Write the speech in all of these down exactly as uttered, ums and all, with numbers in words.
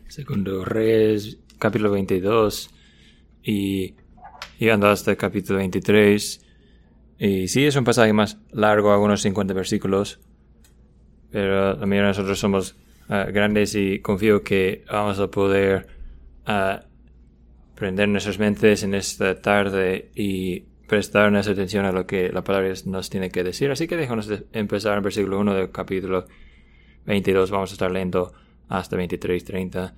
Segundo Reyes, capítulo veintidós, y llegando hasta el capítulo veintitrés. Y sí, es un pasaje más largo, algunos cincuenta versículos, pero la mayoría de nosotros somos uh, grandes y confío que vamos a poder uh, prender nuestras mentes en esta tarde y prestar nuestra atención a lo que la palabra nos tiene que decir. Así que déjanos de empezar en versículo uno del capítulo veintidós. Vamos a estar leyendo hasta veintitrés treinta.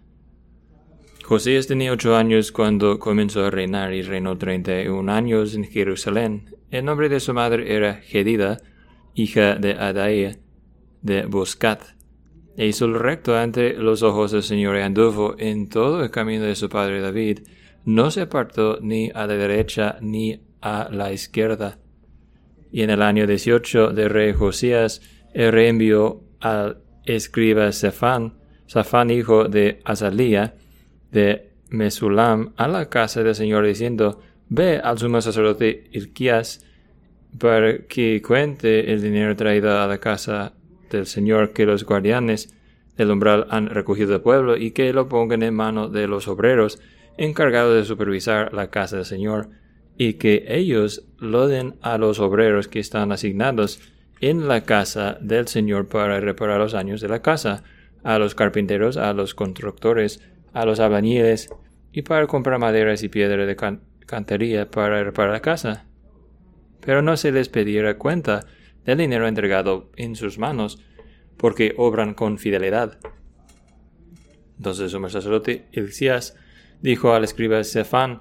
Josías tenía ocho años cuando comenzó a reinar y reinó treinta y un años en Jerusalén. El nombre de su madre era Jedida, hija de Adaía de Boscat. E hizo lo recto ante los ojos del Señor y anduvo en todo el camino de su padre David. No se apartó ni a la derecha ni a la izquierda. Y en el año dieciocho del rey Josías, el rey envió al escriba Safán, Safán hijo de Azalía, de Mesulam, a la casa del Señor, diciendo: Ve al sumo sacerdote Hilquías para que cuente el dinero traído a la casa del Señor que los guardianes del umbral han recogido del pueblo, y que lo pongan en mano de los obreros encargados de supervisar la casa del Señor, y que ellos lo den a los obreros que están asignados en la casa del Señor para reparar los daños de la casa, a los carpinteros, a los constructores, a los albañiles, y para comprar maderas y piedra de can- cantería para reparar la casa. Pero no se les pedirá cuenta del dinero entregado en sus manos, porque obran con fidelidad. Entonces el sumo sacerdote Hilcías dijo al escriba Safán: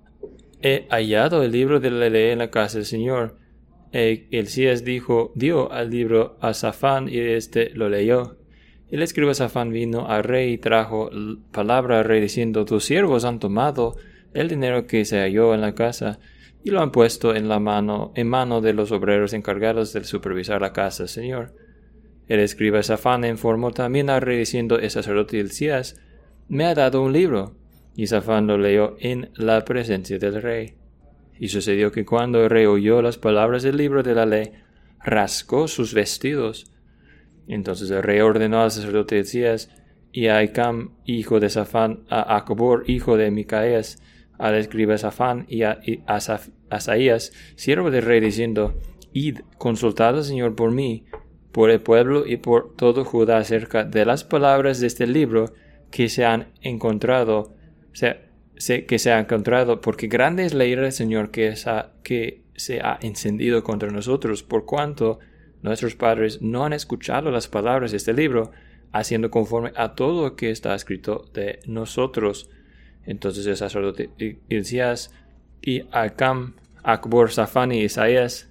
He hallado el libro de la ley en la casa del Señor. E Hilcías dijo, dio al libro a Safán, y éste lo leyó. El escriba Safán vino al rey y trajo palabra al rey diciendo: Tus siervos han tomado el dinero que se halló en la casa y lo han puesto en la mano, en mano de los obreros encargados de supervisar la casa, Señor. El escriba Safán informó también al rey diciendo: El sacerdote Hilcías me ha dado un libro. Y Safán lo leyó en la presencia del rey. Y sucedió que cuando el rey oyó las palabras del libro de la ley, rasgó sus vestidos. Entonces el rey ordenó al sacerdote Hilcías y a Ahicam, hijo de Safán, a Acbor, hijo de Micaías, al escriba Safán y a Asaías, siervo del rey, diciendo: Id, consultad al Señor por mí, por el pueblo y por todo Judá acerca de las palabras de este libro que se han encontrado, se, se, que se ha encontrado, porque grande es la ira del Señor que, esa, que se ha encendido contra nosotros, por cuanto nuestros padres no han escuchado las palabras de este libro, haciendo conforme a todo lo que está escrito de nosotros. Entonces el sacerdote Hilcías y Ahicam, Acbor, Safán y Isaías,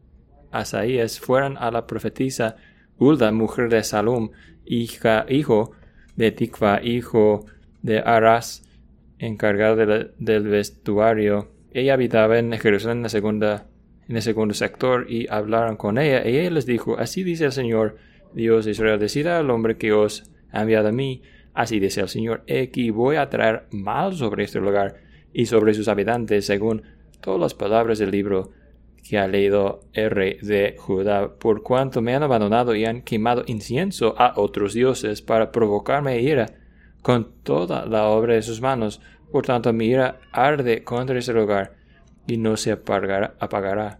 Asaías fueron a la profetisa Hulda, mujer de Salum, hija, hijo de Tikva, hijo de Arás, encargado de la, del vestuario. Ella habitaba en Jerusalén, en, la segunda, en el segundo sector, y hablaron con ella. Y ella les dijo: Así dice el Señor, Dios de Israel: Decida al hombre que os ha enviado a mí. Así dice el Señor: He aquí voy a traer mal sobre este lugar y sobre sus habitantes, según todas las palabras del libro que ha leído el rey de Judá, por cuanto me han abandonado y han quemado incienso a otros dioses para provocarme ira con toda la obra de sus manos. Por tanto, mi ira arde contra este lugar y no se apagará. apagará.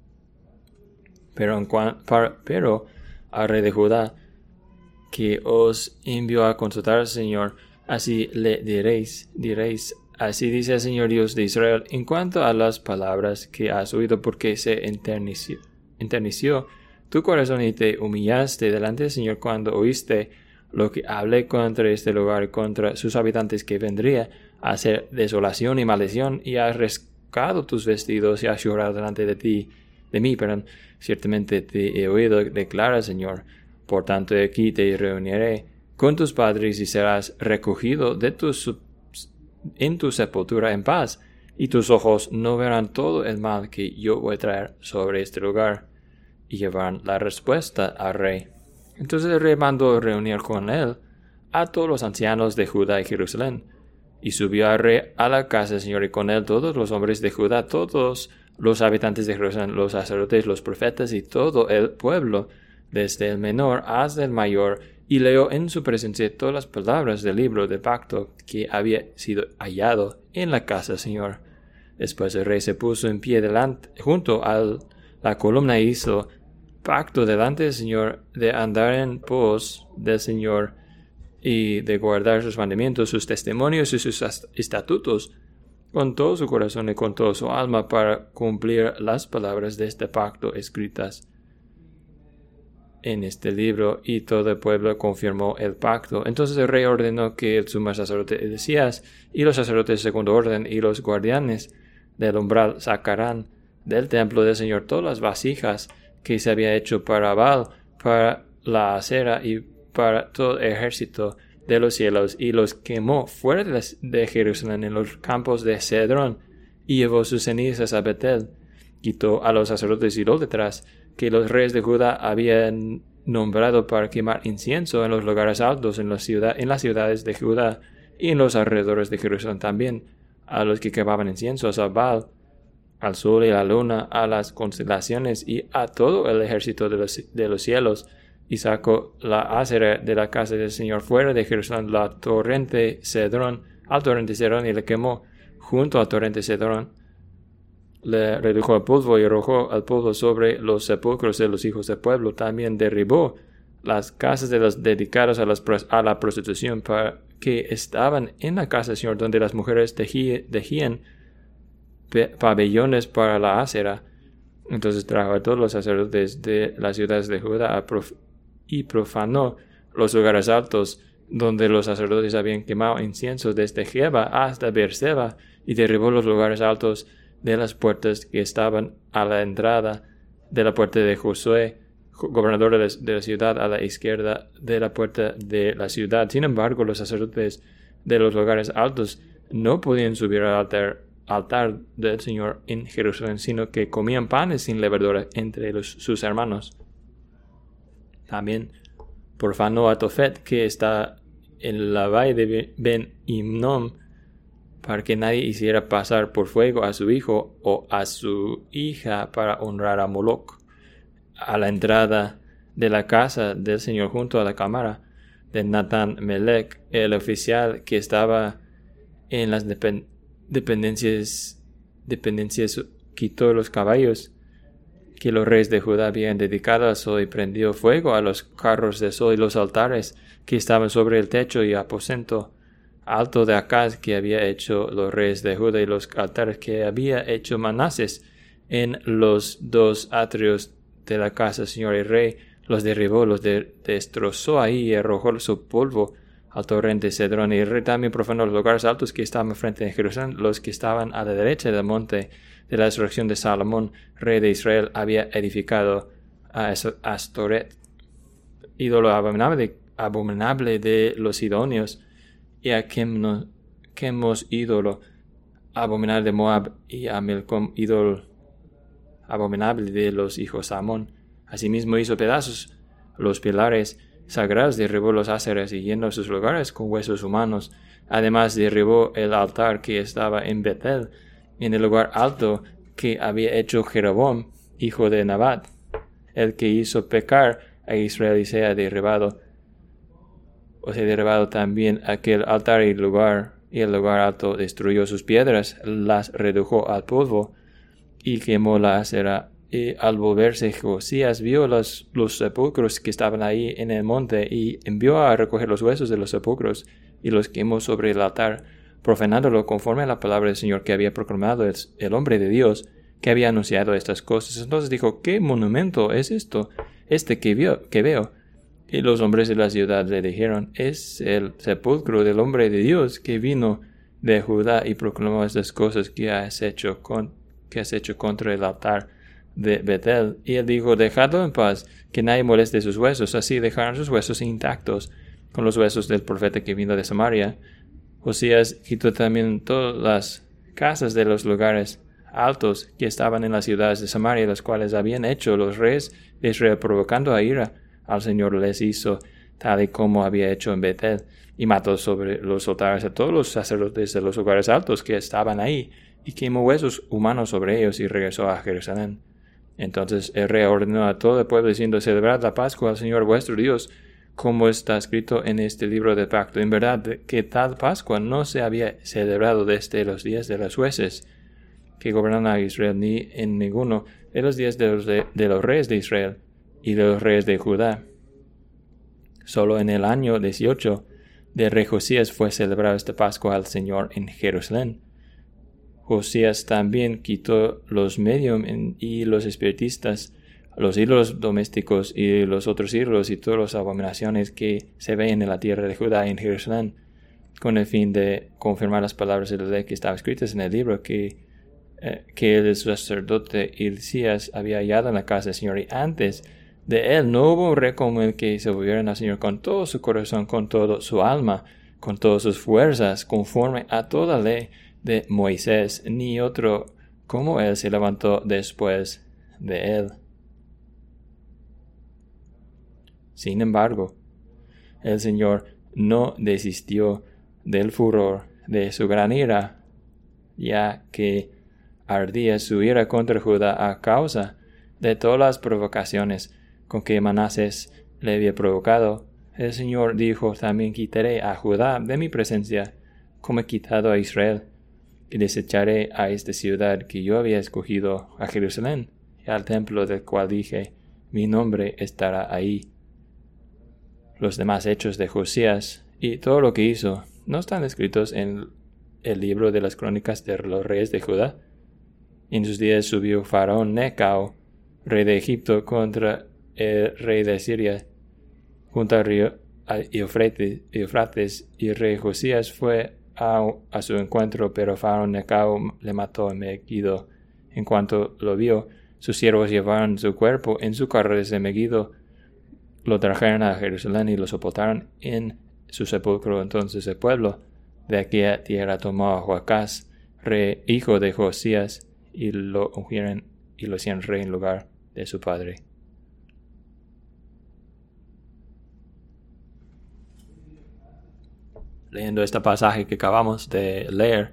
Pero, en cuan, para, pero al rey de Judá, que os envió a consultar al Señor, así le diréis, diréis: Así dice el Señor Dios de Israel, en cuanto a las palabras que has oído, porque se enterneció, enterneció tu corazón y te humillaste delante del Señor cuando oíste lo que hablé contra este lugar y contra sus habitantes, que vendría a hacer desolación y maldición, y has rasgado tus vestidos y has llorado delante de ti, de mí, perdón. Ciertamente te he oído, declara el Señor. Por tanto, aquí te reuniré con tus padres y serás recogido de tus en tu sepultura en paz, y tus ojos no verán todo el mal que yo voy a traer sobre este lugar. Y llevarán la respuesta al rey. Entonces el rey mandó reunir con él a todos los ancianos de Judá y Jerusalén, y subió al rey a la casa del Señor, y con él todos los hombres de Judá, todos los habitantes de Jerusalén, los sacerdotes, los profetas y todo el pueblo, desde el menor hasta el mayor, y leyó en su presencia todas las palabras del libro del pacto que había sido hallado en la casa del Señor. Después el rey se puso en pie delante, junto a la columna, e hizo pacto delante del Señor de andar en pos del Señor y de guardar sus mandamientos, sus testimonios y sus estatutos con todo su corazón y con toda su alma, para cumplir las palabras de este pacto escritas en este libro. Y todo el pueblo confirmó el pacto. Entonces el rey ordenó que el sumo sacerdote Hilcías y los sacerdotes de segundo orden y los guardianes del umbral sacarán del templo del Señor todas las vasijas que se había hecho para Baal, para la acera y para todo el ejército de los cielos, y los quemó fuera de, las, de Jerusalén en los campos de Cedrón, y llevó sus cenizas a Betel. Quitó a los sacerdotes idólatras que los reyes de Judá habían nombrado para quemar incienso en los lugares altos en, la ciudad, en las ciudades de Judá y en los alrededores de Jerusalén también, a los que quemaban incienso a Baal, al sol y a la luna, a las constelaciones y a todo el ejército de los, de los cielos. Y sacó la acera de la casa del Señor fuera de Jerusalén, la torrente Cedrón, al torrente Cedrón, y le quemó junto al torrente Cedrón. Le redujo al polvo y arrojó al polvo sobre los sepulcros de los hijos del pueblo. También derribó las casas de los dedicadas a, las, a la prostitución, para que estaban en la casa del Señor, donde las mujeres tejí, tejían pabellones para la acera. Entonces trajo a todos los sacerdotes de las ciudades de Judá a prof y profanó los lugares altos donde los sacerdotes habían quemado incienso, desde Jeba hasta Beerseba, y derribó los lugares altos de las puertas que estaban a la entrada de la puerta de Josué, gobernador de la, de la ciudad, a la izquierda de la puerta de la ciudad. Sin embargo, los sacerdotes de los lugares altos no podían subir al altar, altar del Señor en Jerusalén, sino que comían panes sin levadura entre los, sus hermanos. También profanó a Tofet, que está en la valle de Ben Hinnom, para que nadie hiciera pasar por fuego a su hijo o a su hija para honrar a Moloch. A la entrada de la casa del Señor, junto a la cámara de Natán Melech, el oficial que estaba en las depend dependencias, dependencias, quitó los caballos que los reyes de Judá habían dedicado a Sol, y prendió fuego a los carros de Sol y los altares que estaban sobre el techo y aposento alto de Acaz que había hecho los reyes de Judá, y los altares que había hecho Manases en los dos atrios de la casa del Señor y Rey. Los derribó, los de destrozó ahí y arrojó su polvo al torrente Cedrón. Y el rey también profanó los lugares altos que estaban frente a Jerusalén, los que estaban a la derecha del monte de la resurrección de Salomón, rey de Israel, había edificado a Astoret, ídolo abominable, abominable de los sidonios, y a Chemos, Chemos, ídolo abominable de Moab, y a Milcom, ídolo abominable de los hijos de Amón. Asimismo hizo pedazos los pilares sagrados, derribó los áceres y llenó sus lugares con huesos humanos. Además derribó el altar que estaba en Betel, en el lugar alto que había hecho Jeroboam, hijo de Nabat, el que hizo pecar a Israel, y se ha derribado, o se ha derribado también aquel altar y lugar, y el lugar alto destruyó sus piedras, las redujo al polvo, y quemó la acera. Y al volverse Josías vio los, los sepulcros que estaban ahí en el monte, y envió a recoger los huesos de los sepulcros, y los quemó sobre el altar, profanándolo conforme a la palabra del Señor que había proclamado el, el hombre de Dios, que había anunciado estas cosas. Entonces dijo: ¿qué monumento es esto, este que, vio, que veo? Y los hombres de la ciudad le dijeron: es el sepulcro del hombre de Dios que vino de Judá y proclamó estas cosas que has hecho, con, que has hecho contra el altar de Betel. Y él dijo: dejadlo en paz, que nadie moleste sus huesos. Así dejaron sus huesos intactos con los huesos del profeta que vino de Samaria. Josías quitó también todas las casas de los lugares altos que estaban en las ciudades de Samaria, las cuales habían hecho los reyes de Israel, provocando a ira al Señor. Les hizo tal y como había hecho en Betel, y mató sobre los altares a todos los sacerdotes de los lugares altos que estaban ahí, y quemó huesos humanos sobre ellos, y regresó a Jerusalén. Entonces el rey ordenó a todo el pueblo, diciendo: celebrad la Pascua al Señor vuestro Dios, como está escrito en este libro del pacto. En verdad, que tal Pascua no se había celebrado desde los días de los jueces que gobernaron a Israel, ni en ninguno de los días de los, de, de los reyes de Israel y de los reyes de Judá. Solo en el año dieciocho del rey Josías fue celebrada esta Pascua al Señor en Jerusalén. Josías también quitó los medium y los espiritistas, los ídolos domésticos y los otros ídolos y todas las abominaciones que se ven en la tierra de Judá y en Jerusalén, con el fin de confirmar las palabras de la ley que estaban escritas en el libro que, eh, que el sacerdote Hilcías había hallado en la casa del Señor. Y antes de él no hubo un rey como el que se volviera al Señor con todo su corazón, con toda su alma, con todas sus fuerzas, conforme a toda ley de Moisés, ni otro como él se levantó después de él. Sin embargo, el Señor no desistió del furor de su gran ira, ya que ardía su ira contra Judá a causa de todas las provocaciones con que Manasés le había provocado. El Señor dijo: también quitaré a Judá de mi presencia, como he quitado a Israel, y desecharé a esta ciudad que yo había escogido, a Jerusalén, y al templo del cual dije: mi nombre estará ahí. Los demás hechos de Josías y todo lo que hizo no están escritos en el libro de las crónicas de los reyes de Judá. En sus días subió Faraón Necao, rey de Egipto, contra el rey de Siria, junto al río Eufrates, Eufrates, y el rey Josías fue a, a su encuentro, pero Faraón Necao le mató en Megiddo. En cuanto lo vio, sus siervos llevaron su cuerpo en su carro desde Megiddo, lo trajeron a Jerusalén y lo sepultaron en su sepulcro. Entonces el pueblo de aquella tierra tomó a Joacás, rey, hijo de Josías, y lo ungieron y lo hicieron rey en lugar de su padre. Leyendo este pasaje que acabamos de leer,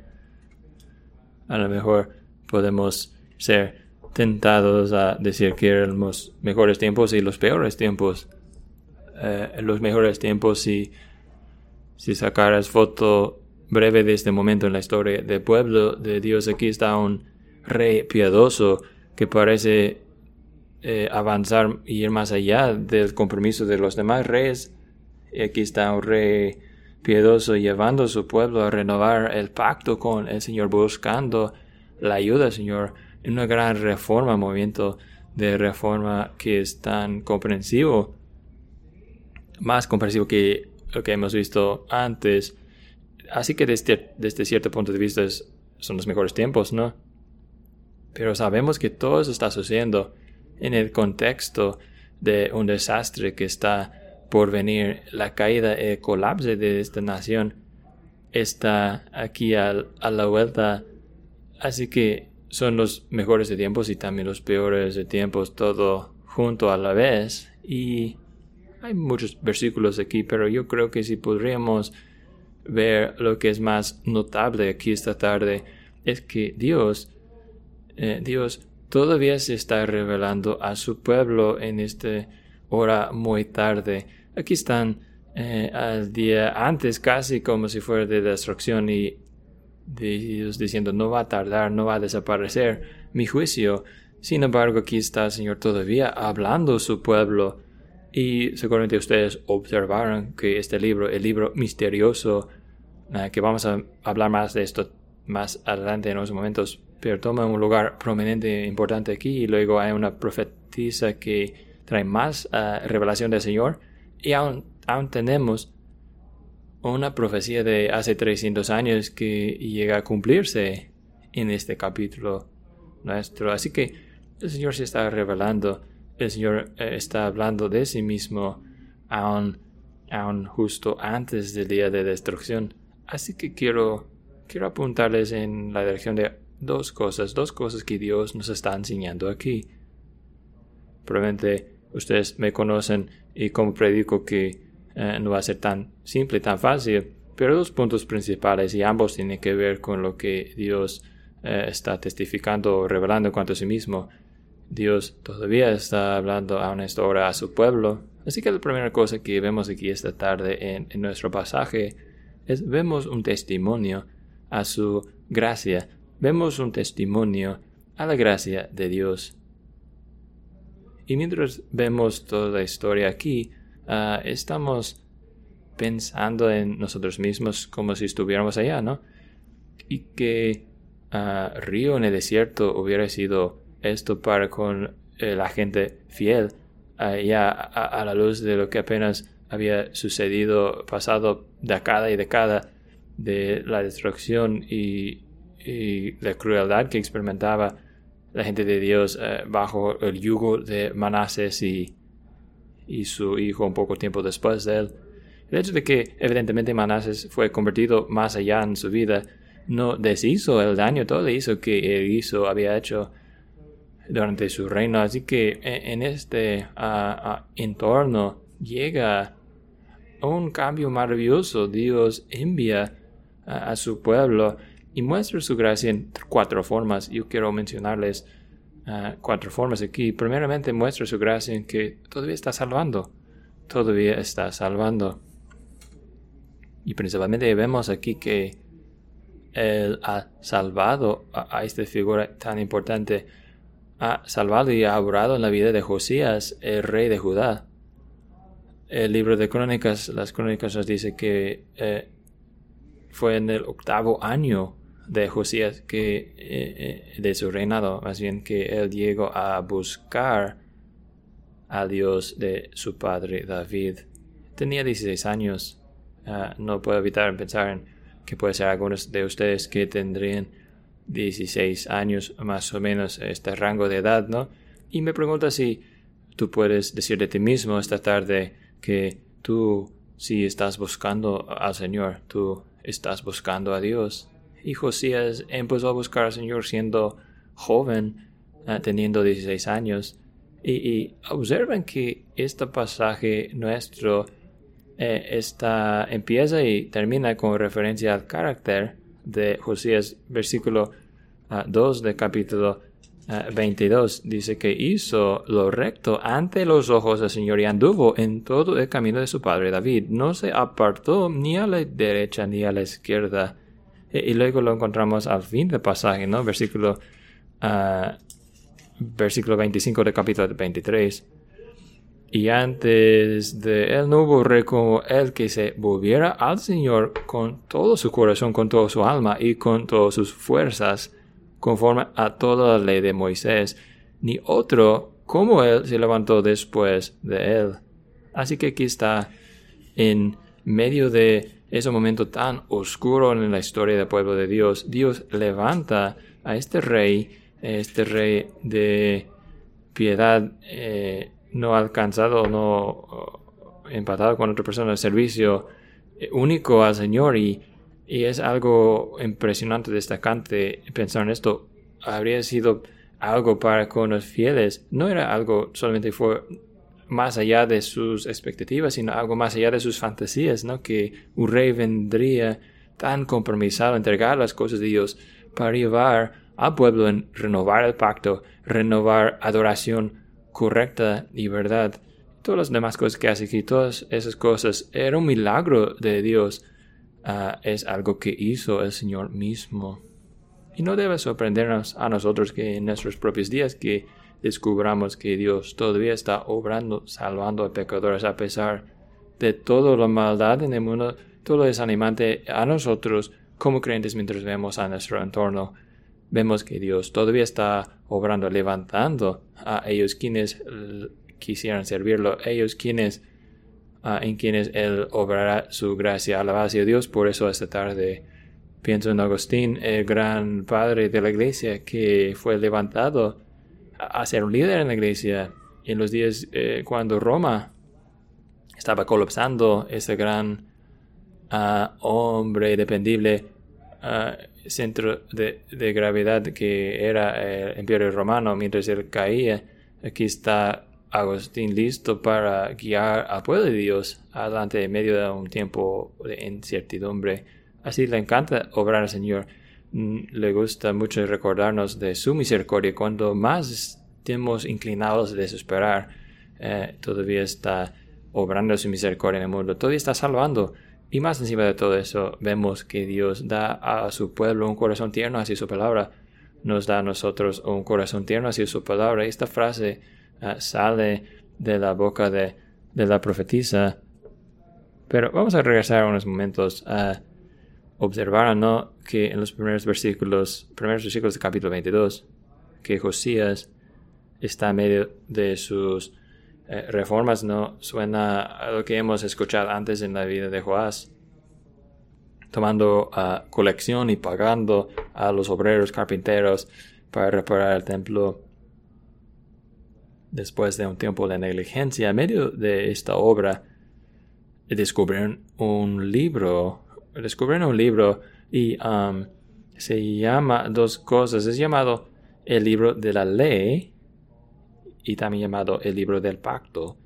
a lo mejor podemos ser tentados a decir que eran los mejores tiempos y los peores tiempos. Eh, los mejores tiempos, si, si sacaras foto breve de este momento en la historia del pueblo de Dios, aquí está un rey piadoso que parece eh, avanzar y ir más allá del compromiso de los demás reyes. Y aquí está un rey piadoso llevando a su pueblo a renovar el pacto con el Señor, buscando la ayuda del Señor en una gran reforma, movimiento de reforma que es tan comprensivo, más comprensivo que lo que hemos visto antes. Así que desde, desde cierto punto de vista es, son los mejores tiempos, ¿no? Pero sabemos que todo eso está sucediendo en el contexto de un desastre que está por venir. La caída, el colapso de esta nación está aquí a, a la vuelta. Así que son los mejores de tiempos y también los peores de tiempos, todo junto a la vez. Y hay muchos versículos aquí, pero yo creo que si podríamos ver lo que es más notable aquí esta tarde, es que Dios, eh, Dios todavía se está revelando a su pueblo en esta hora muy tarde. Aquí están eh, al día antes, casi como si fuera de destrucción, y Dios diciendo: no va a tardar, no va a desaparecer mi juicio. Sin embargo, aquí está el Señor todavía hablando a su pueblo. Y seguramente ustedes observaron que este libro, el libro misterioso, eh, que vamos a hablar más de esto más adelante en unos momentos, pero toma un lugar prominente e importante aquí. Y luego hay una profetisa que trae más uh, revelación del Señor. Y aún, aún tenemos una profecía de hace trescientos años que llega a cumplirse en este capítulo nuestro. Así que el Señor se está revelando. El Señor eh, está hablando de sí mismo aún, aún justo antes del día de destrucción. Así que quiero, quiero apuntarles en la dirección de dos cosas, dos cosas que Dios nos está enseñando aquí. Probablemente ustedes me conocen y como predico que eh, no va a ser tan simple, tan fácil, pero dos puntos principales, y ambos tienen que ver con lo que Dios eh, está testificando o revelando en cuanto a sí mismo. Dios todavía está hablando aún esta hora a su pueblo. Así que la primera cosa que vemos aquí esta tarde en, en nuestro pasaje es vemos un testimonio a su gracia. Vemos un testimonio a la gracia de Dios. Y mientras vemos toda la historia aquí, uh, estamos pensando en nosotros mismos como si estuviéramos allá, ¿no? Y que uh, río en el desierto hubiera sido esto para con eh, la gente fiel, uh, ya a, a la luz de lo que apenas había sucedido, pasado década y década de la destrucción y, y la crueldad que experimentaba la gente de Dios eh, bajo el yugo de Manases y, y su hijo un poco tiempo después de él. El hecho de que evidentemente Manases fue convertido más allá en su vida no deshizo el daño, todo hizo que él hizo, había hecho durante su reino. Así que en este uh, uh, entorno llega un cambio maravilloso. Dios envía uh, a su pueblo y muestra su gracia en cuatro formas. Yo quiero mencionarles uh, cuatro formas aquí. Primeramente muestra su gracia en que todavía está salvando. Todavía está salvando. Y principalmente vemos aquí que Él ha salvado a, a esta figura tan importante. Ha salvado y ha obrado en la vida de Josías, el rey de Judá. El libro de Crónicas, las Crónicas nos dice que eh, fue en el octavo año de Josías, que eh, de su reinado, más bien que él llegó a buscar a Dios de su padre David. Tenía dieciséis años. Uh, no puedo evitar pensar en que puede ser algunos de ustedes que tendrían dieciséis años, más o menos este rango de edad, ¿no? Y me pregunto si tú puedes decir de ti mismo esta tarde que tú sí estás buscando al Señor, tú estás buscando a Dios. Y Josías empezó a buscar al Señor siendo joven, uh, teniendo dieciséis años. Y, y observen que este pasaje nuestro eh, está, empieza y termina con referencia al carácter de Josías. Versículo uh, dos del capítulo uh, veintidós dice que hizo lo recto ante los ojos del Señor y anduvo en todo el camino de su padre David. No se apartó ni a la derecha ni a la izquierda. Y luego lo encontramos al fin del pasaje, ¿no? Versículo, uh, versículo veinticinco del capítulo veintitrés. Y antes de él no hubo rey como él que se volviera al Señor con todo su corazón, con toda su alma y con todas sus fuerzas, conforme a toda la ley de Moisés. Ni otro como él se levantó después de él. Así que aquí está en medio de ese momento tan oscuro en la historia del pueblo de Dios. Dios levanta a este rey, este rey de piedad, eh, no alcanzado, no uh, empatado con otra persona, el servicio eh, único al Señor. Y, y es algo impresionante, destacante pensar en esto. Habría sido algo para con los fieles. No era algo solamente fue más allá de sus expectativas, sino algo más allá de sus fantasías, ¿no? Que un rey vendría tan compromisado a entregar las cosas de Dios para llevar al pueblo en renovar el pacto, renovar adoración correcta y verdad. Todas las demás cosas que hace aquí, todas esas cosas, era un milagro de Dios. Uh, es algo que hizo el Señor mismo. Y no debe sorprendernos a nosotros que en nuestros propios días que descubramos que Dios todavía está obrando, salvando a pecadores a pesar de toda la maldad en el mundo, todo lo desanimante a nosotros como creyentes mientras vemos a nuestro entorno. Vemos que Dios todavía está obrando, levantando a ellos quienes uh, quisieran servirlo, ellos quienes, uh, en quienes Él obrará su gracia. Alabado sea Dios. Por eso esta tarde pienso en Agustín, el gran padre de la iglesia que fue levantado a ser un líder en la iglesia en los días eh, cuando Roma estaba colapsando. Ese gran uh, hombre dependible, uh, centro de, de gravedad que era el imperio romano, mientras él caía. Aquí está Agustín listo para guiar al pueblo de Dios adelante en medio de un tiempo de incertidumbre. Así le encanta obrar al Señor. Le gusta mucho recordarnos de su misericordia cuando más estemos inclinados a desesperar, eh, todavía está obrando su misericordia en el mundo, todavía está salvando. Y más encima de todo eso, vemos que Dios da a su pueblo un corazón tierno hacia su palabra. Nos da a nosotros un corazón tierno hacia su palabra. Esta frase uh, sale de la boca de, de la profetisa. Pero vamos a regresar unos momentos a observar, ¿no?, que en los primeros versículos, primeros versículos del capítulo veintidós, que Josías está en medio de sus eh, reformas, ¿no? Suena a lo que hemos escuchado antes en la vida de Joás, tomando uh, colección y pagando a los obreros carpinteros para reparar el templo. Después de un tiempo de negligencia, en medio de esta obra, descubrieron un libro, descubrieron un libro y um, se llama dos cosas. Es llamado el libro de la ley y también llamado el libro del pacto.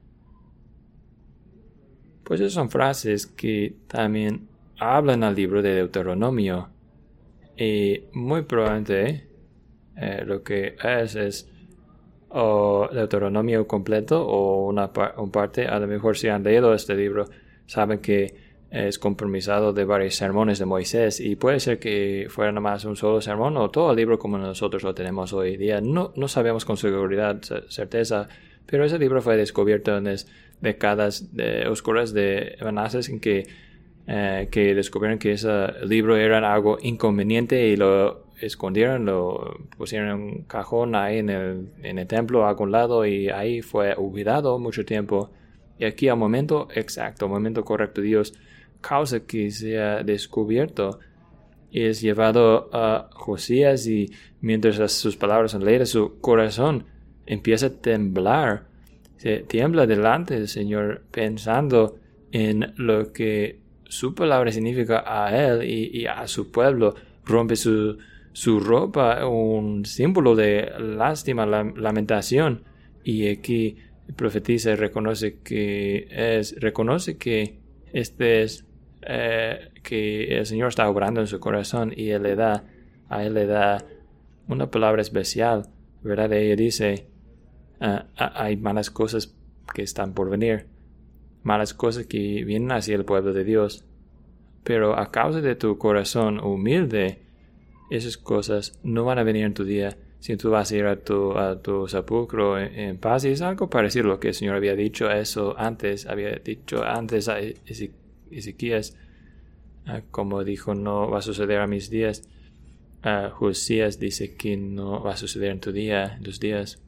Pues esas son frases que también hablan al libro de Deuteronomio. Y muy probablemente eh, lo que es es o Deuteronomio completo o una, una parte. A lo mejor si han leído este libro saben que es compromisado de varios sermones de Moisés, y puede ser que fuera nomás un solo sermón o todo el libro como nosotros lo tenemos hoy día. No, no sabemos con seguridad, certeza, pero ese libro fue descubierto en las décadas de, oscuras de Manasés, en que, eh, que descubrieron que ese libro era algo inconveniente y lo escondieron, lo pusieron en un cajón ahí en el, en el templo a algún lado, y ahí fue olvidado mucho tiempo. Y aquí al momento exacto, al momento correcto, Dios causa que sea descubierto y es llevado a Josías, y mientras sus palabras son leídas, su corazón empieza a temblar, se tiembla delante del Señor pensando en lo que su palabra significa a él y, y a su pueblo. Rompe su, su ropa, un símbolo de lástima, lamentación, y aquí profetiza y reconoce que es, reconoce que este es Eh, que el Señor está obrando en su corazón, y él le da, a él le da una palabra especial, ¿verdad? Ella dice, uh, hay malas cosas que están por venir, malas cosas que vienen hacia el pueblo de Dios, pero a causa de tu corazón humilde, esas cosas no van a venir en tu día, si tú vas a ir a tu, a tu sepulcro en, en paz. Y es algo parecido a lo que el Señor había dicho eso antes, había dicho antes a Ezequiel. Ezequías, uh, como dijo, no va a suceder a mis días. Uh, Josías dice que no va a suceder en tu día, en tus días.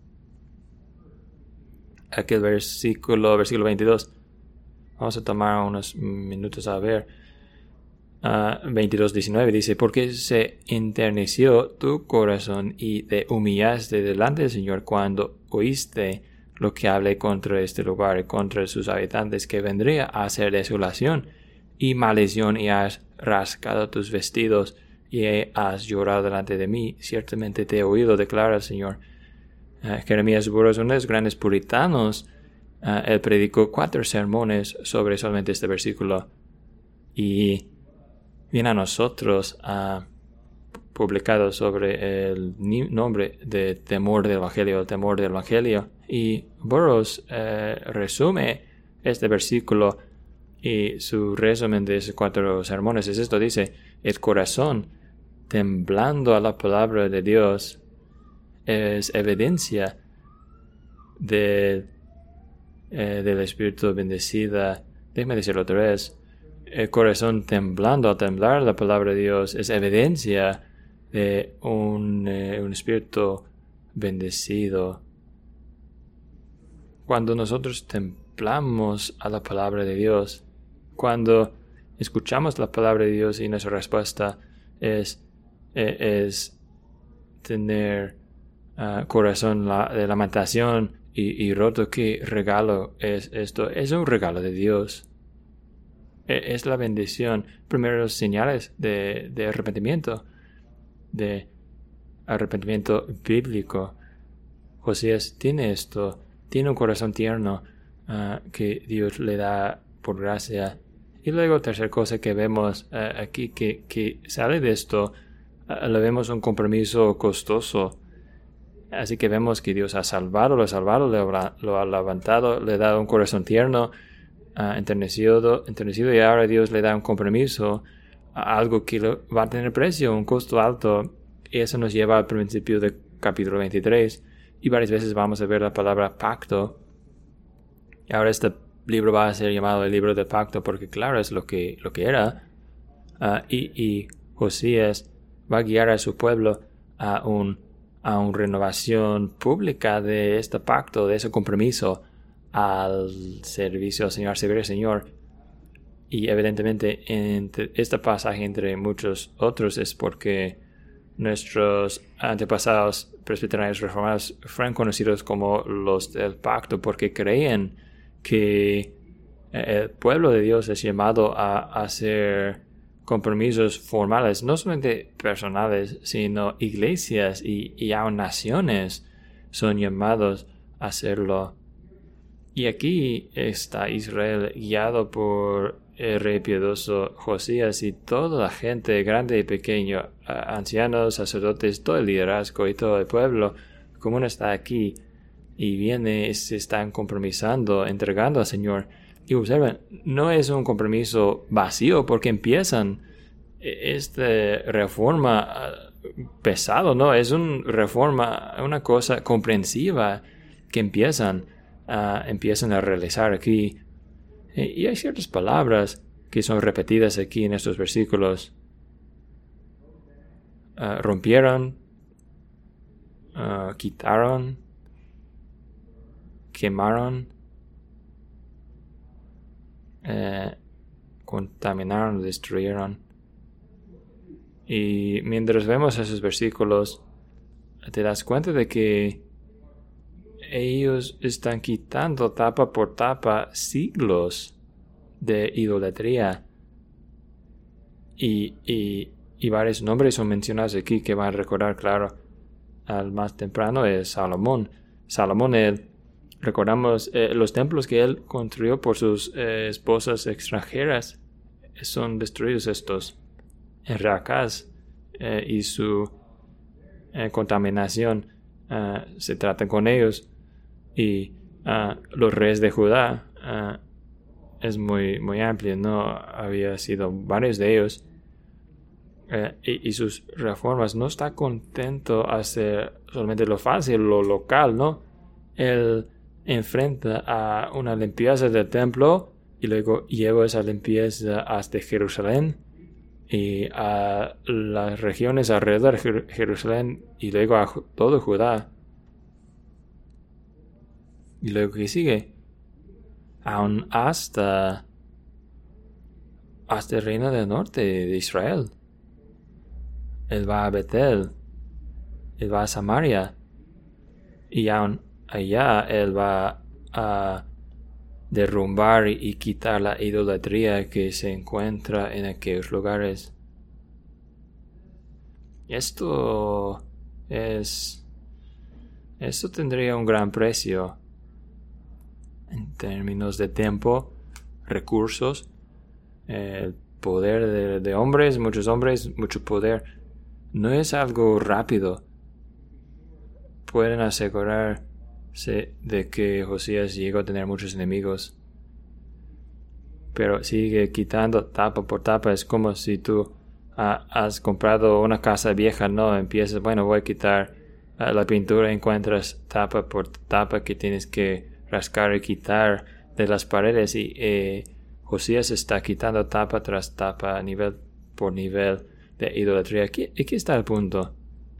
Aquel versículo, versículo veintidós. Vamos a tomar unos minutos a ver. Uh, veintidós diecinueve dice: porque se enterneció tu corazón y te humillaste delante del Señor cuando oíste lo que hablé contra este lugar y contra sus habitantes, que vendría a hacer desolación y maldición, y has rascado tus vestidos y has llorado delante de mí. Ciertamente te he oído, declara el Señor. Uh, Jeremías Burroughs, uno de los grandes puritanos, uh, él predicó cuatro sermones sobre solamente este versículo, y viene a nosotros uh, publicado sobre el nombre de temor del Evangelio, el temor del Evangelio. Y Burroughs eh, resume este versículo, y su resumen de esos cuatro sermones es esto: dice, el corazón temblando a la palabra de Dios es evidencia de, eh, del Espíritu bendecida. Déjame decirlo otra vez: el corazón temblando, al temblar la palabra de Dios, es evidencia de un, eh, un Espíritu bendecido. Cuando nosotros templamos a la palabra de Dios, cuando escuchamos la palabra de Dios y nuestra respuesta es, eh, es tener uh, corazón la, de lamentación y, y roto, ¿qué regalo es esto? Es un regalo de Dios. Es la bendición. Primero, los señales de, de arrepentimiento, de arrepentimiento bíblico. Josías tiene esto, tiene un corazón tierno uh, que Dios le da por gracia. Y luego, tercera cosa que vemos uh, aquí que, que sale de esto, uh, le vemos un compromiso costoso. Así que vemos que Dios ha salvado, lo ha salvado, lo ha levantado, le ha dado un corazón tierno, uh, enternecido, enternecido, y ahora Dios le da un compromiso a algo que lo, va a tener precio, un costo alto. Y eso nos lleva al principio del capítulo veintitrés. Y varias veces vamos a ver la palabra pacto. Y ahora este libro va a ser llamado el libro del pacto porque claro, es lo que, lo que era. Uh, y, y Josías va a guiar a su pueblo a un a una renovación pública de este pacto, de ese compromiso al servicio al Señor, servir al Señor. Y evidentemente en este pasaje, entre muchos otros, es porque nuestros antepasados presbiterianos reformados fueron conocidos como los del pacto, porque creían que el pueblo de Dios es llamado a hacer compromisos formales, no solamente personales, sino iglesias y, y aún naciones son llamados a hacerlo. Y aquí está Israel guiado por el rey piadoso Josías y toda la gente, grande y pequeño, ancianos, sacerdotes, todo el liderazgo y todo el pueblo común está aquí y viene, se están compromisando, entregando al Señor. Y observen, no es un compromiso vacío porque empiezan esta reforma pesado, ¿no? Es una reforma, una cosa comprensiva que empiezan, uh, empiezan a realizar aquí. Y hay ciertas palabras que son repetidas aquí en estos versículos. Uh, rompieron, uh, quitaron, quemaron, eh, contaminaron, destruyeron. Y mientras vemos esos versículos, te das cuenta de que ellos están quitando tapa por tapa siglos de idolatría. Y, y, y varios nombres son mencionados aquí que van a recordar, claro, al más temprano es Salomón. Salomón, él, recordamos eh, los templos que él construyó por sus eh, esposas extranjeras, son destruidos estos. En Racaz eh, y su eh, contaminación uh, se trata con ellos. Y uh, los reyes de Judá uh, es muy, muy amplio, ¿no? Había sido varios de ellos. Uh, y, y sus reformas, no está contento hacer solamente lo fácil, lo local, ¿no? Él enfrenta a una limpieza del templo y luego lleva esa limpieza hasta Jerusalén y a las regiones alrededor de Jerusalén y luego a todo Judá. Y luego que sigue, aún hasta hasta el reino del norte de Israel. Él va a Betel, él va a Samaria, y aún allá él va a derrumbar y quitar la idolatría que se encuentra en aquellos lugares. Esto es esto tendría un gran precio en términos de tiempo, recursos, el poder de, de hombres, muchos hombres, mucho poder. No es algo rápido. Pueden asegurarse de que Josías llegó a tener muchos enemigos, pero sigue quitando tapa por tapa. Es como si tú uh, has comprado una casa vieja, ¿no? Empiezas, bueno, voy a quitar uh, la pintura, encuentras tapa por tapa que tienes que rascar y quitar de las paredes, y eh, Josías está quitando tapa tras tapa, nivel por nivel de idolatría. Aquí, aquí está el punto.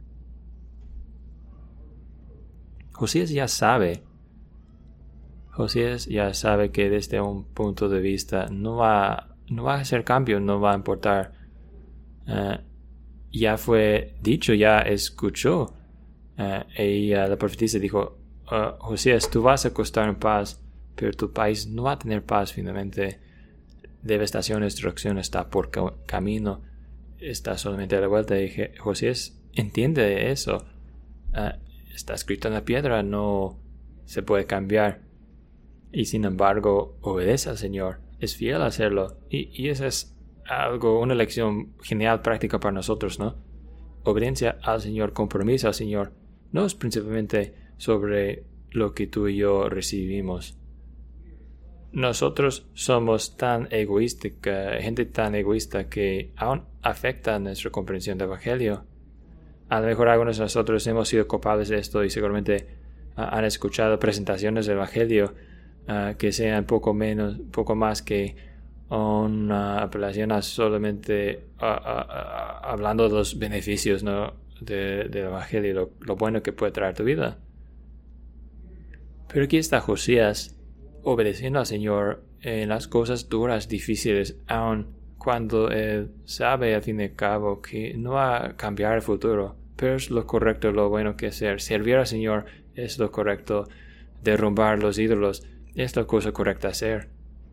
Josías ya sabe, Josías ya sabe que desde un punto de vista no va, no va a hacer cambio, no va a importar. Uh, ya fue dicho, ya escuchó. Uh, ella, la profetisa, dijo, uh, Josías, tú vas a acostar en paz, pero tu país no va a tener paz finalmente. Devastación, destrucción está por ca- camino, está solamente a la vuelta. Y Josías entiende eso. Uh, está escrito en la piedra, no se puede cambiar. Y sin embargo, obedece al Señor, es fiel a hacerlo. Y, y eso es algo, una lección genial, práctica para nosotros, ¿no? Obediencia al Señor, compromiso al Señor, no es principalmente sobre lo que tú y yo recibimos. Nosotros somos tan egoístas, gente tan egoísta que aún afecta nuestra comprensión del Evangelio. A lo mejor algunos de nosotros hemos sido culpables de esto y seguramente uh, han escuchado presentaciones del Evangelio uh, que sean poco menos, poco más que una apelación a solamente uh, uh, uh, hablando de los beneficios, ¿no? de, del Evangelio, lo, lo bueno que puede traer tu vida. Pero aquí está Josías obedeciendo al Señor en las cosas duras, difíciles, aun cuando él sabe al fin y al cabo que no va a cambiar el futuro, pero es lo correcto, lo bueno que hacer. Servir al Señor es lo correcto, derrumbar los ídolos es la cosa correcta hacer.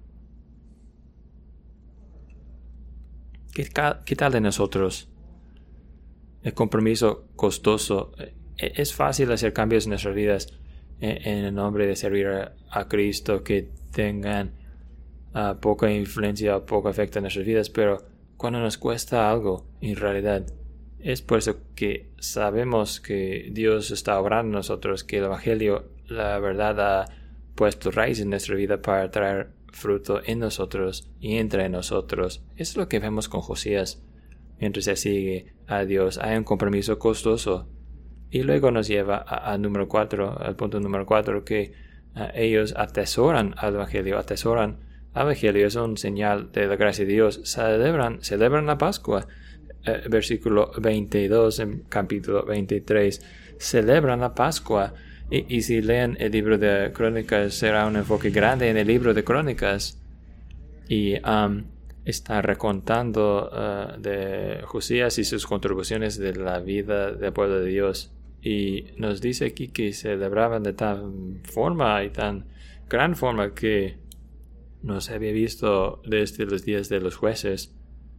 ¿Qué, qué tal de nosotros? El compromiso costoso. Es fácil hacer cambios en nuestras vidas en el nombre de servir a, a Cristo, que tengan uh, poca influencia o poco efecto en nuestras vidas, pero cuando nos cuesta algo, en realidad, es por eso que sabemos que Dios está obrando en nosotros, que el Evangelio, la verdad, ha puesto raíz en nuestra vida para traer fruto en nosotros y entre nosotros. Eso es lo que vemos con Josías. Mientras se sigue a Dios, hay un compromiso costoso. Y luego nos lleva al número cuatro, al punto número cuatro, que uh, ellos atesoran al Evangelio, atesoran al Evangelio, es un señal de la gracia de Dios, celebran, celebran la Pascua, uh, versículo veintidós en capítulo veintitrés, celebran la Pascua, y, y si leen el libro de Crónicas, será un enfoque grande en el libro de Crónicas, y um, está recontando uh, de Josías y sus contribuciones de la vida del pueblo de Dios. Y nos dice aquí que celebraban de tal forma y tan gran forma que no se había visto desde los días de los jueces.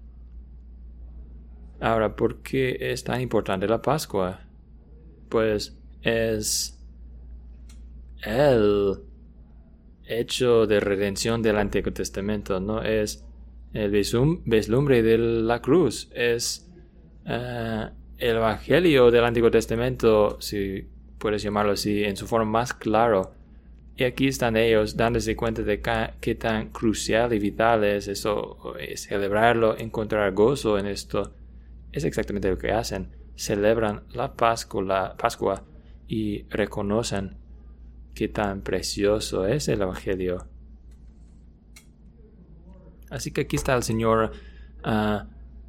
Ahora, ¿por qué es tan importante la Pascua? Pues es el hecho de redención del Antiguo Testamento, no es el vislumbre de la cruz, es uh, el Evangelio del Antiguo Testamento, si puedes llamarlo así, en su forma más claro. Y aquí están ellos dándose cuenta de qué tan crucial y vital es eso, es celebrarlo, encontrar gozo en esto. Es exactamente lo que hacen. Celebran la Pascua, la Pascua y reconocen qué tan precioso es el Evangelio. Así que aquí está el Señor uh,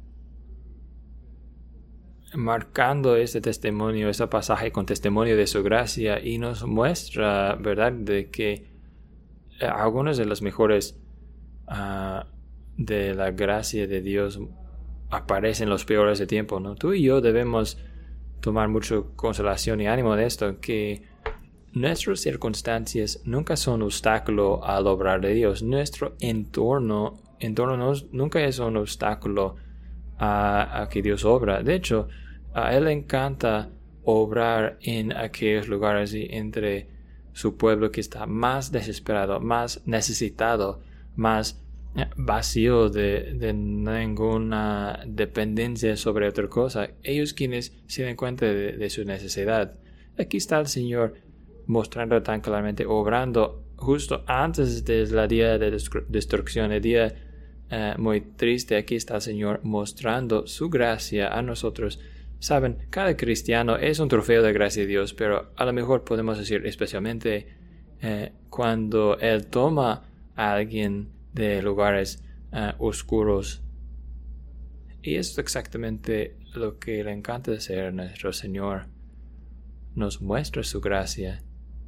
marcando este testimonio, este pasaje con testimonio de su gracia, y nos muestra, ¿verdad?, de que uh, algunos de los mejores uh, de la gracia de Dios aparecen en los peores de tiempo, ¿no? Tú y yo debemos tomar mucho consolación y ánimo de esto, que nuestras circunstancias nunca son obstáculo al obrar de Dios. Nuestro entorno, entorno no, nunca es un obstáculo a, a que Dios obra. De hecho, a Él le encanta obrar en aquellos lugares y entre su pueblo que está más desesperado, más necesitado, más vacío de, de ninguna dependencia sobre otra cosa. Ellos quienes se dan cuenta de, de su necesidad. Aquí está el Señor mostrando tan claramente, obrando justo antes del día de destrucción, el día uh, muy triste. Aquí está el Señor mostrando su gracia a nosotros. Saben, cada cristiano es un trofeo de gracia de Dios, pero a lo mejor podemos decir especialmente eh, cuando Él toma a alguien de lugares uh, oscuros. Y eso es exactamente lo que le encanta hacer a nuestro Señor. Nos muestra su gracia.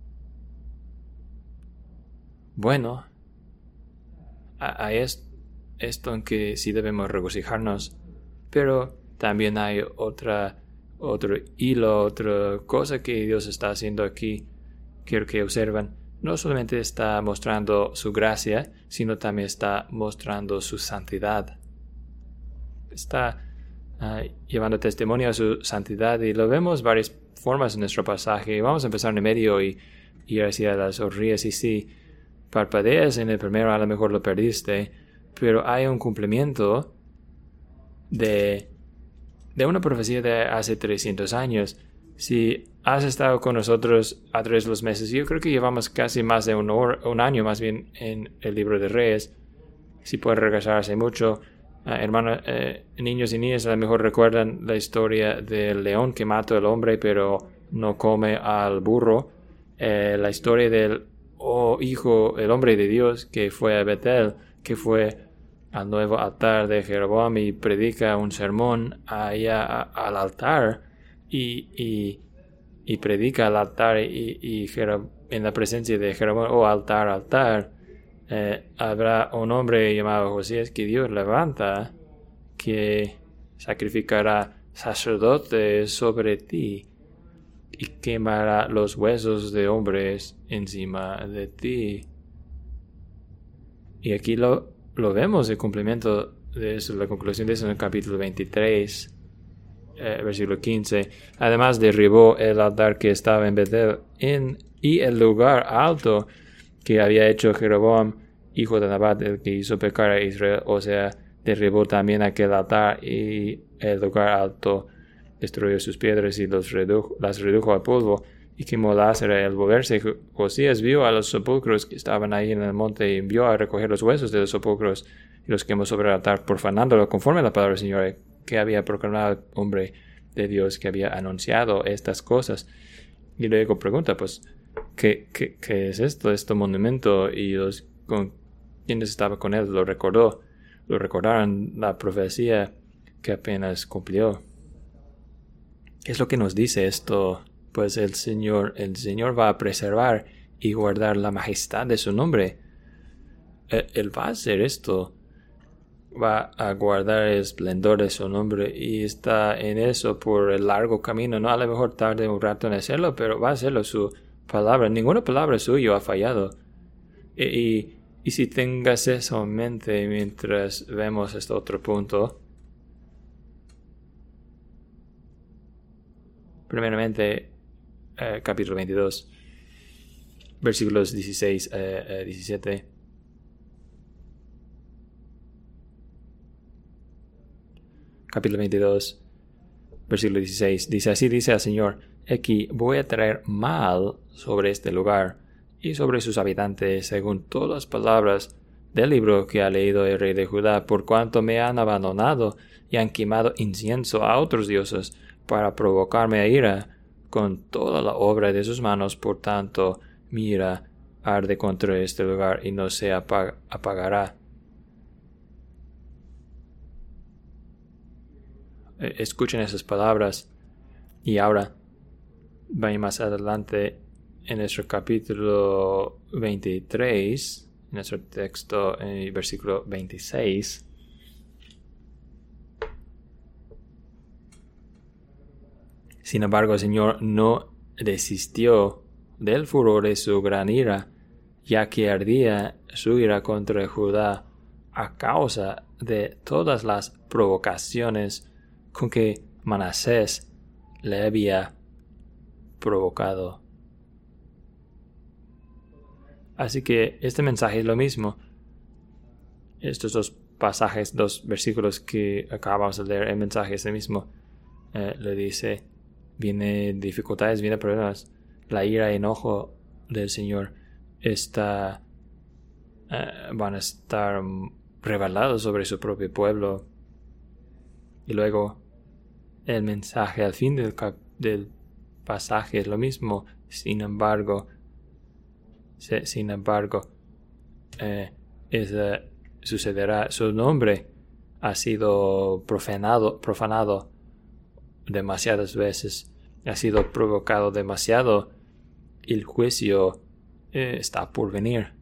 Bueno, hay esto en que sí debemos regocijarnos, pero también hay otra, otro hilo, otra cosa que Dios está haciendo aquí. Quiero que observen, no solamente está mostrando su gracia, sino también está mostrando su santidad. Está uh, llevando testimonio a su santidad, y lo vemos varias formas en nuestro pasaje. Vamos a empezar en el medio y ir hacia las orillas, y si parpadeas en el primero, a lo mejor lo perdiste, pero hay un cumplimiento de, de una profecía de hace trescientos años. Si has estado con nosotros a través de los meses, yo creo que llevamos casi más de un, hor- un año más bien en el libro de Reyes. Si puedes regresar hace mucho, uh, hermanos, eh, niños y niñas a lo mejor recuerdan la historia del león que mató al hombre pero no come al burro. Eh, la historia del oh, hijo, el hombre de Dios que fue a Betel, que fue al nuevo altar de Jeroboam y predica un sermón allá a, al altar y, y, y predica al altar y, y Jerob, en la presencia de Jeroboam, oh altar, altar, eh, habrá un hombre llamado Josías que Dios levanta que sacrificará sacerdotes sobre ti y quemará los huesos de hombres encima de ti. Y aquí lo, lo vemos, el cumplimiento de eso, la conclusión de eso en el capítulo veintitrés, eh, versículo quince. Además derribó el altar que estaba en Betel en, y el lugar alto que había hecho Jeroboam, hijo de Nabat, el que hizo pecar a Israel. O sea, derribó también aquel altar y el lugar alto, destruyó sus piedras y los redujo, las redujo a polvo y quemó Lázaro. Al volverse, Josías vio a los sepulcros que estaban ahí en el monte y envió a recoger los huesos de los sepulcros y los quemó sobre el altar, profanándolo conforme a la palabra del Señor que había proclamado el hombre de Dios que había anunciado estas cosas. Y luego pregunta, pues, ¿qué, qué, qué es esto, este monumento? Y los con quienes estaban con él lo recordó, lo recordaron la profecía que apenas cumplió. ¿Qué es lo que nos dice esto? Pues el Señor, el Señor va a preservar y guardar la majestad de su nombre. Él va a hacer esto. Va a guardar el esplendor de su nombre y está en eso por el largo camino. No, a lo mejor tarde un rato en hacerlo, pero va a hacerlo su palabra. Ninguna palabra suya ha fallado. Y, y, y si tengas eso en mente mientras vemos este otro punto. Primeramente, eh, capítulo veintidós, versículos dieciséis a eh, eh, diecisiete. Capítulo veintidós, versículo dieciséis. Dice, así dice el Señor, aquí voy a traer mal sobre este lugar y sobre sus habitantes, según todas las palabras del libro que ha leído el rey de Judá, por cuanto me han abandonado y han quemado incienso a otros dioses para provocarme a ira con toda la obra de sus manos. Por tanto, mi ira arde contra este lugar y no se apag- apagará. Escuchen esas palabras. Y ahora, vayan más adelante en nuestro capítulo veintitrés, en nuestro texto, en el versículo veintiséis. Sin embargo, el Señor no desistió del furor de su gran ira, ya que ardía su ira contra Judá a causa de todas las provocaciones con que Manasés le había provocado. Así que este mensaje es lo mismo. Estos dos pasajes, dos versículos que acabamos de leer, el mensaje es el mismo. Eh, le dice, viene dificultades, viene problemas. La ira y enojo del Señor está, eh, van a estar revelados sobre su propio pueblo. Y luego el mensaje al fin del, cap- del pasaje es lo mismo. Sin embargo, se, sin embargo, eh, es, eh, sucederá. Su nombre ha sido profanado, profanado demasiadas veces. Ha sido provocado demasiado. El juicio eh, está por venir.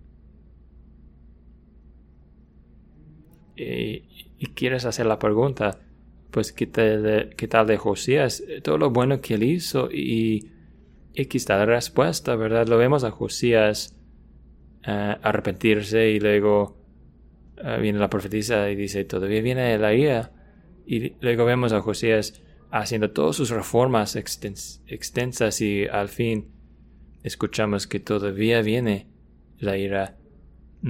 Y, y quieres hacer la pregunta, pues ¿qué tal, qué tal de Josías? Todo lo bueno que él hizo y, y aquí está la respuesta, ¿verdad? Lo vemos a Josías uh, arrepentirse y luego uh, viene la profetisa y dice, todavía viene la ira. Y luego vemos a Josías haciendo todas sus reformas extens- extensas y al fin escuchamos que todavía viene la ira.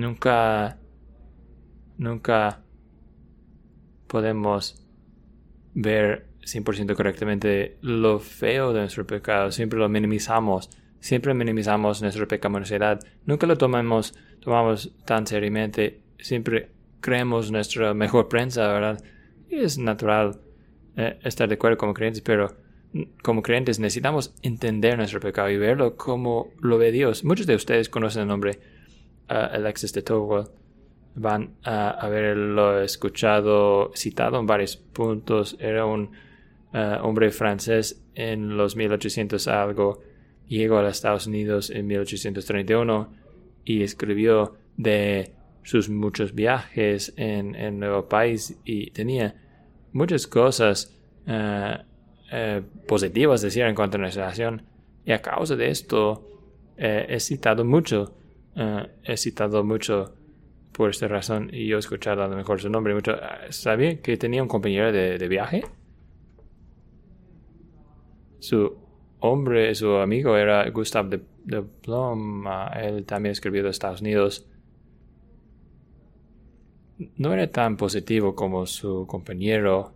Nunca, nunca podemos ver cien por ciento correctamente lo feo de nuestro pecado. Siempre lo minimizamos. Siempre minimizamos nuestra pecaminosidad. Nunca lo tomamos, tomamos tan seriamente. Siempre creemos nuestra mejor prensa, ¿verdad? Y es natural eh, estar de acuerdo como creyentes, pero como creyentes necesitamos entender nuestro pecado y verlo como lo ve Dios. Muchos de ustedes conocen el nombre uh, Alexis de Tocqueville. Van a haberlo escuchado citado en varios puntos. Era un uh, hombre francés en los mil ochocientos algo. Llegó a los Estados Unidos en mil ochocientos treinta y uno y escribió de sus muchos viajes en el nuevo país y tenía muchas cosas uh, uh, positivas decir en cuanto a nuestra nación. Y a causa de esto uh, he citado mucho, uh, he citado mucho por esta razón, y yo he escuchado a lo mejor su nombre mucho. ¿Sabía que tenía un compañero de, de viaje? Su hombre, su amigo era Gustave de, de Blum. Uh, él también escribió de Estados Unidos. No era tan positivo como su compañero.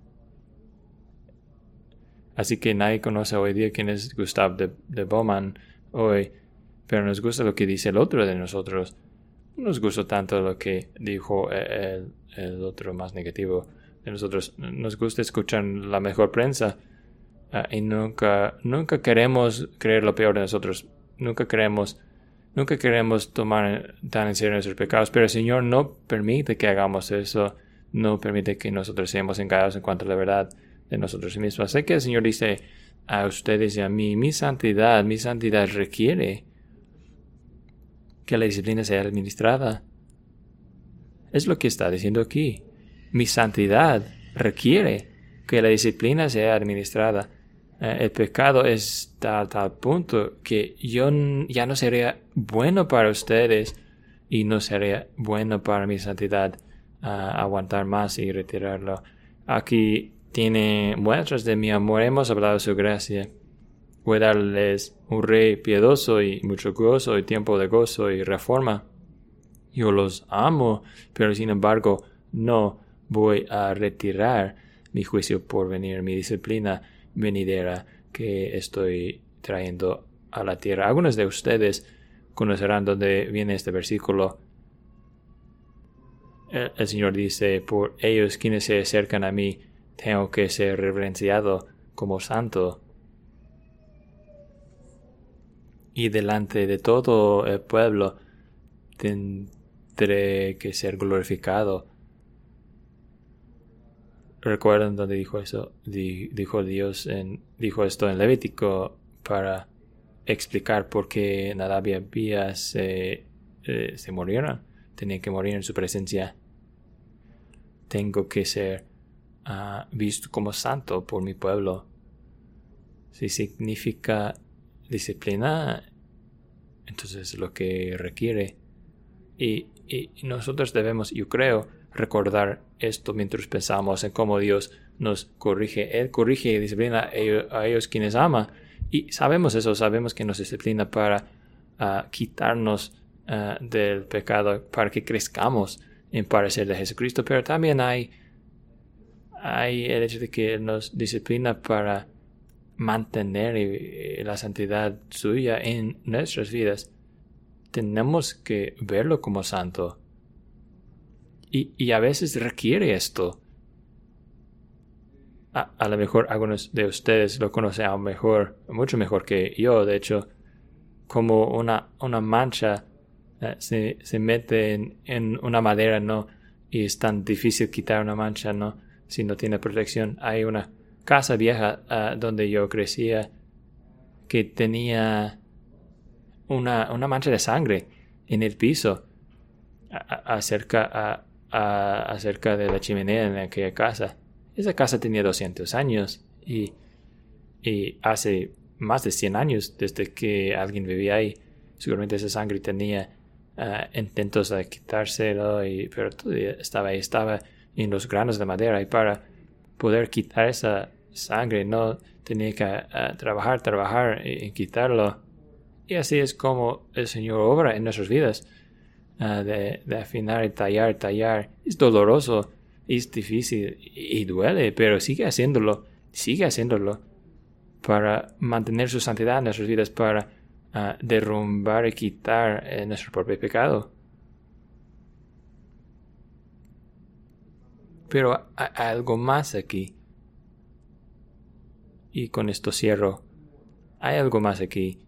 Así que nadie conoce hoy día quién es Gustave de, de Bowman hoy. Pero nos gusta lo que dice el otro de nosotros. No nos gusta tanto lo que dijo el, el otro más negativo de nosotros. Nos gusta escuchar la mejor prensa uh, y nunca, nunca queremos creer lo peor de nosotros. Nunca queremos, nunca queremos tomar tan en serio nuestros pecados. Pero el Señor no permite que hagamos eso. No permite que nosotros seamos engañados en cuanto a la verdad de nosotros mismos. Sé que el Señor dice a ustedes y a mí, mi santidad, mi santidad requiere que la disciplina sea administrada. Es lo que está diciendo aquí. Mi santidad requiere que la disciplina sea administrada. Eh, el pecado está a tal punto que yo ya no sería bueno para ustedes y no sería bueno para mi santidad uh, aguantar más y retirarlo. Aquí tiene muestras de mi amor. Hemos hablado de su gracia. Voy a darles un rey piedoso y mucho gozo y tiempo de gozo y reforma. Yo los amo, pero sin embargo no voy a retirar mi juicio por venir, mi disciplina venidera que estoy trayendo a la tierra. Algunos de ustedes conocerán dónde viene este versículo. El, el Señor dice, por ellos quienes se acercan a mí, tengo que ser reverenciado como santo. Y delante de todo el pueblo tendré que ser glorificado. ¿Recuerdan dónde dijo eso? Dijo Dios en, dijo esto en Levítico para explicar por qué Nadab y Abías se, eh, se murieron. Tenían que morir en su presencia. Tengo que ser uh, visto como santo por mi pueblo. Si significa disciplina, entonces es lo que requiere. Y, y, y nosotros debemos, yo creo, recordar esto mientras pensamos en cómo Dios nos corrige. Él corrige y disciplina a ellos, a ellos quienes ama. Y sabemos eso, sabemos que nos disciplina para uh, quitarnos uh, del pecado, para que crezcamos en parecer de Jesucristo. Pero también hay, hay el hecho de que Él nos disciplina para mantener y, y la santidad suya en nuestras vidas. Tenemos que verlo como santo. Y, y a veces requiere esto. A, a lo mejor algunos de ustedes lo conocen aún mejor, mucho mejor que yo. De hecho, como una, una mancha eh, se, se mete en, en una madera, ¿no? Y es tan difícil quitar una mancha, ¿no? Si no tiene protección. Hay una casa vieja uh, donde yo crecía que tenía una, una mancha de sangre en el piso a, a, acerca, a, a, acerca de la chimenea en aquella casa. Esa casa tenía doscientos años y, y hace más de cien años desde que alguien vivía ahí. Seguramente esa sangre tenía uh, intentos de quitárselo, y, pero todavía estaba ahí, estaba en los granos de madera, y para poder quitar esa sangre no tenía que uh, trabajar, trabajar en quitarlo. Y así es como el Señor obra en nuestras vidas, uh, de, de afinar y tallar, tallar. Es doloroso es difícil y duele, pero sigue haciéndolo, sigue haciéndolo para mantener su santidad en nuestras vidas, para uh, derrumbar y quitar eh, nuestro propio pecado. Pero hay algo más aquí. Y con esto cierro. Hay algo más aquí.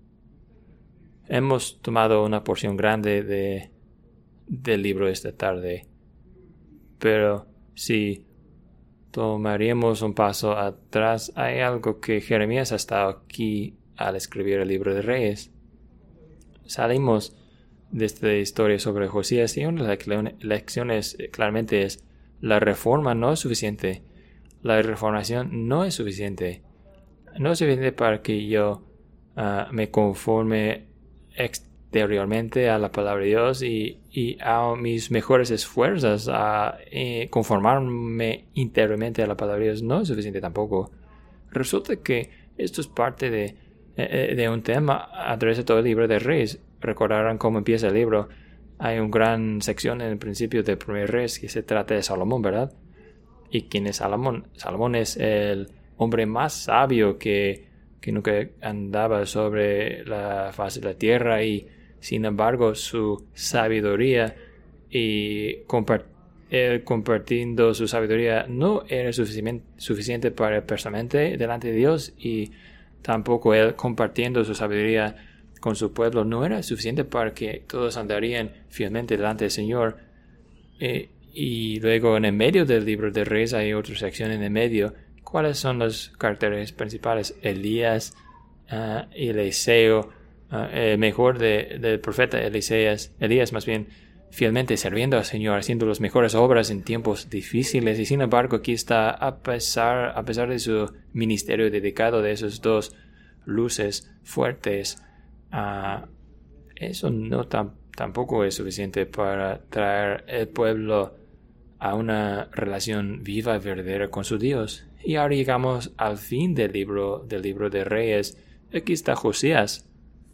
Hemos tomado una porción grande de, del libro esta tarde. Pero si tomaríamos un paso atrás, hay algo que Jeremías ha estado aquí al escribir el libro de Reyes. Salimos de esta historia sobre Josías y una de las lecciones claramente es: la reforma no es suficiente. La reformación no es suficiente. No es suficiente para que yo uh, me conforme exteriormente a la palabra de Dios y, y a mis mejores esfuerzos a eh, conformarme interiormente a la palabra de Dios. No es suficiente tampoco. Resulta que esto es parte de, eh, de un tema a través de todo el libro de Reyes. Recordarán cómo empieza el libro. Hay una gran sección en el principio de Primer Reyes que se trata de Salomón, ¿verdad? ¿Y quién es Salomón? Salomón es el hombre más sabio que, que nunca andaba sobre la faz de la tierra, y sin embargo su sabiduría y compart él compartiendo su sabiduría no era suficiente, suficiente para personalmente delante de Dios, y tampoco él compartiendo su sabiduría con su pueblo no era suficiente para que todos andarían fielmente delante del Señor. Eh, y luego en el medio del libro de Reyes hay otra sección en el medio. ¿Cuáles son los caracteres principales? Elías, uh, Eliseo, uh, el mejor de, del profeta Elías, Elías más bien, fielmente sirviendo al Señor, haciendo las mejores obras en tiempos difíciles. Y sin embargo aquí está, a pesar, a pesar de su ministerio dedicado, de esos dos luces fuertes, uh, eso no tam, tampoco es suficiente para traer el pueblo a una relación viva y verdadera con su Dios. Y ahora llegamos al fin del libro, del libro de Reyes. Aquí está Josías,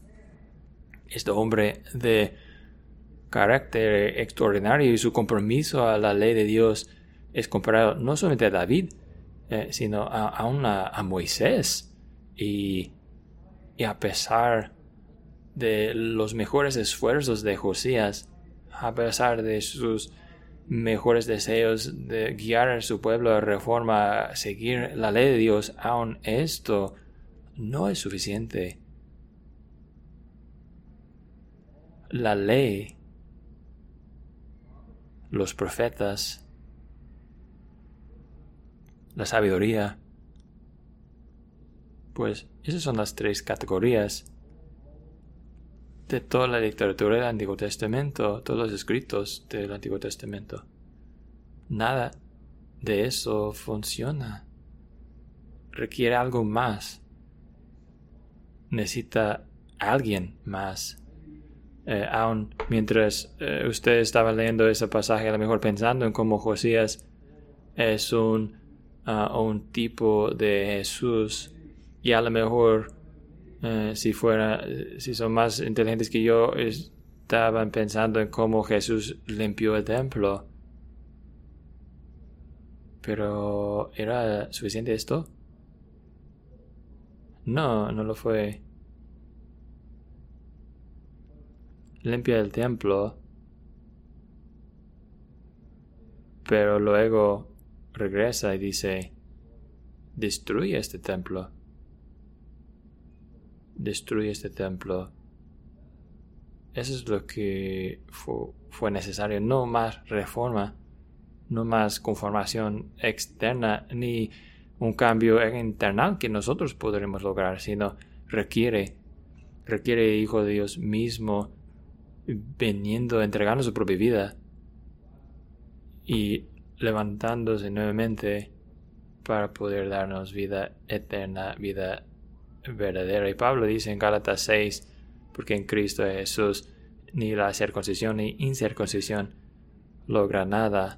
este hombre de carácter extraordinario, y su compromiso a la ley de Dios es comparado no solamente a David, eh, sino a, a, una, a Moisés. Y, y a pesar de los mejores esfuerzos de Josías, a pesar de sus mejores deseos de guiar a su pueblo a reforma, a seguir la ley de Dios, aun esto no es suficiente. La ley, los profetas, la sabiduría, pues esas son las tres categorías de toda la literatura del Antiguo Testamento, todos los escritos del Antiguo Testamento. Nada de eso funciona. Requiere algo más. Necesita alguien más. Eh, aun mientras eh, usted estaba leyendo ese pasaje, a lo mejor pensando en cómo Josías es un, uh, un tipo de Jesús, y a lo mejor Uh, si fuera, si son más inteligentes que yo, estaban pensando en cómo Jesús limpió el templo. Pero ¿era suficiente esto? No, no lo fue. Limpia el templo, pero luego regresa y dice: destruye este templo. Destruye este templo. Eso es lo que fue, fue necesario. No más reforma, no más conformación externa, ni un cambio internal que nosotros podremos lograr, sino requiere, requiere Hijo de Dios mismo viniendo, entregando su propia vida y levantándose nuevamente para poder darnos vida eterna, vida verdadera. Y Pablo dice en Gálatas seis, porque en Cristo Jesús ni la circuncisión ni incircuncisión logra nada,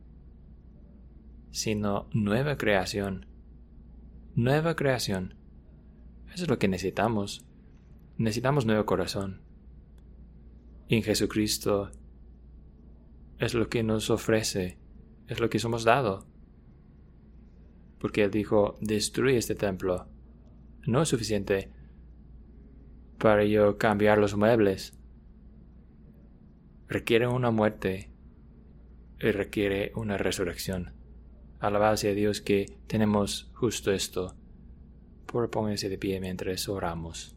sino nueva creación. Nueva creación. Eso es lo que necesitamos. Necesitamos nuevo corazón. Y en Jesucristo es lo que nos ofrece. es lo que somos dado. Porque Él dijo, destruye este templo. No es suficiente para yo cambiar los muebles. Requiere una muerte y requiere una resurrección. Alabado sea Dios que tenemos justo esto. Por pónganse de pie mientras oramos.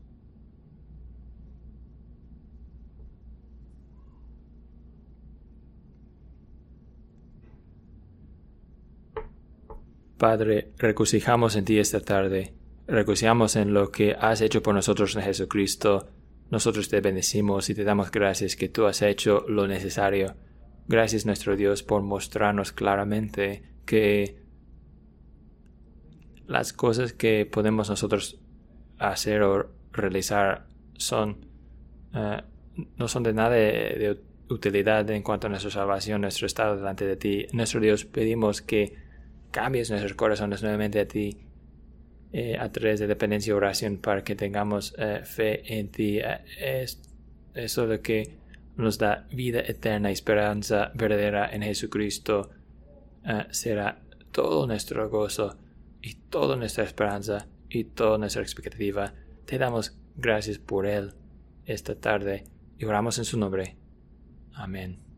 Padre, regocijamos en ti esta tarde. Regocijamos en lo que has hecho por nosotros en Jesucristo. Nosotros te bendecimos y te damos gracias que tú has hecho lo necesario. Gracias, nuestro Dios, por mostrarnos claramente que las cosas que podemos nosotros hacer o realizar son uh, no son de nada de, de utilidad en cuanto a nuestra salvación, nuestro estado delante de ti. Nuestro Dios, pedimos que cambies nuestros corazones nuevamente a ti eh, a través de dependencia y oración para que tengamos eh, fe en ti. Eh, es, eso de que nos da vida eterna y esperanza verdadera en Jesucristo eh, será todo nuestro gozo y toda nuestra esperanza y toda nuestra expectativa. Te damos gracias por Él esta tarde y oramos en su nombre. Amén.